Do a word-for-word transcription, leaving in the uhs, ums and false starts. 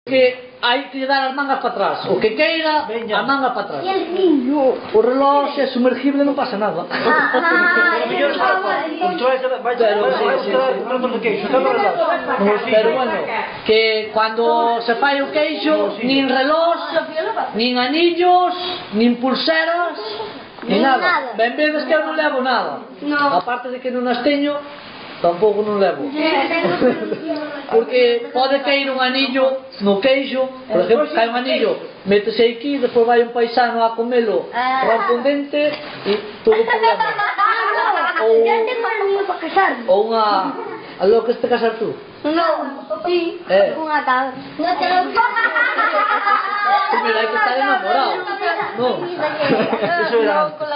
Que hai que dar as mangas para atrás. O que queira, a manga para atrás. O reloj é sumergible, non pasa nada. Pero bueno, que cando se fai o queixo, nin reloj, nin anillos, nin pulseras, nin nada. Ben vedes que eu non levo nada. Aparte de que non as teño, tampouco non levo. Porque pode cair un anillo no queixo. Por exemplo, cae un anillo, métese aquí, depois vai un paisano a comelo, rompe un dente e todo o problema. Ou unha... A lo que este casar tú? Non, sí, unha tal. Primeiro hai que estar enamorado. Non. Eso era antes.